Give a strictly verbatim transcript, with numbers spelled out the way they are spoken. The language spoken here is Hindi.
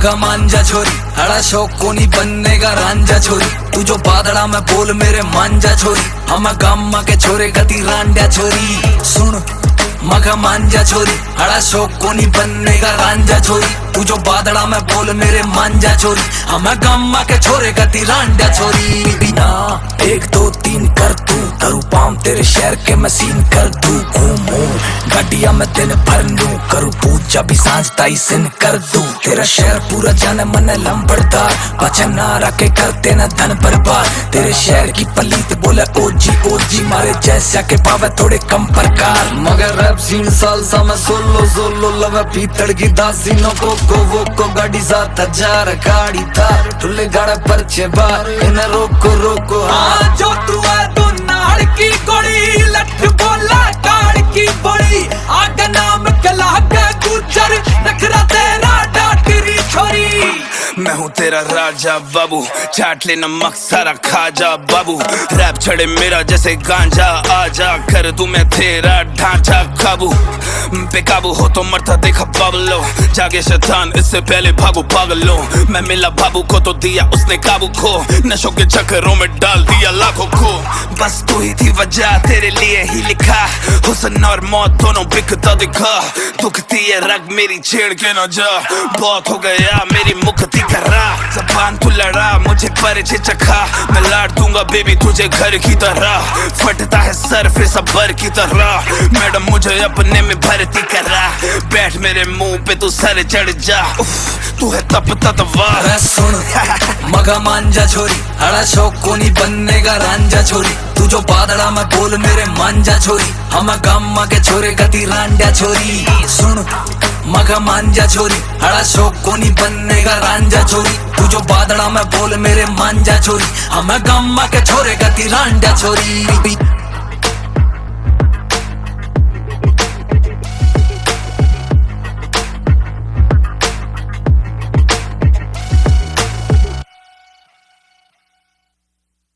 मगा मांझा छोरी, हड़ा शौक को नहीं बनने का रांझा छोरी। तू जो बादड़ा में बोल मेरे मांझा छोरी, हम गामा के छोरे गति रांझा छोरी। सुन मगा मांझा छोरी, हड़ा शौक को नहीं बनने का रांझा छोरी। तू जो बादड़ा में बोल मेरे मांझा छोरी, हम गामा के छोरे गति रांझा छोरी। बिना एक दो तीन कर तू करू पाम तेरे शहर के मसीन कर तू घूमू गड्डिया में दिन भर नू करू पूजा भी सांझ ताई सिन कर दू। तेरा शहर पूरा जाने मन लंबड़दार, बचन ना रखे करते न धन बर्बाद। तेरे शहर की पलीत बोले ओजी ओजी, मारे जैसा के पावे थोड़े कम प्रकार। मगर रैप सीन सालसा में सोलो सोलो लवे पीतड़ की दासीनो को को वो को गाड़ी सात हजार गाड़ी थार ठुले गाड़ा परचे बार इन्हें रोको रोको। हाँ जो तू है तू नाड़ की गोड़ी लठ बोला काड़ की बड़ी आग नाम कला के गुजर नखरा तेरा डाटरी छोरी। मैं हूँ तेरा राजा बाबू, चाट ले नमक सारा खा जा बाबू। रैप छड़े मेरा जैसे गांजा, आजा कर तू मैं तेरा ढांचा काबू। बेकाबू हो तो मरता देखा पागलो, जागे शैतान इससे पहले भागो पागलो। मैं मिला बाबू को तो दिया उसने काबू को, नशों के चक्करों में डाल दिया लाखों को। बस तू ही थी वजह तेरे लिए ही लिखा, हुस्न और मौत दोनों बिकता दिखा। दुखती है रग मेरी छेड़ के न जा, बहुत हो गया मेरी मुक्ति करा। जबान तू लड़ा मुझे परिचय चखा, मैं लाड़ दूंगा बेबी तुझे घर की तरह। फटता है सर फिर सबर की तरह, मैडम मुझे अपने में भर्ती करा। बैठ मेरे मुंह पे तू सर चढ़ जा, तू है तप तत्वा। सुन मगा मांझा छोरी, हड़ा शौक को नहीं बनने का रांझा छोरी। तू जो बादड़ा में बोल मेरे मांझा छोरी, हम गामा के छोरे गति रांझा छोरी। सुन मगा मांझा छोरी, हड़ा शौक को नहीं बनने का रांझा छोरी। तू जो बादड़ा में बोल मेरे मांझा छोरी, हम गामा के छोरे गति रांझा छोरी।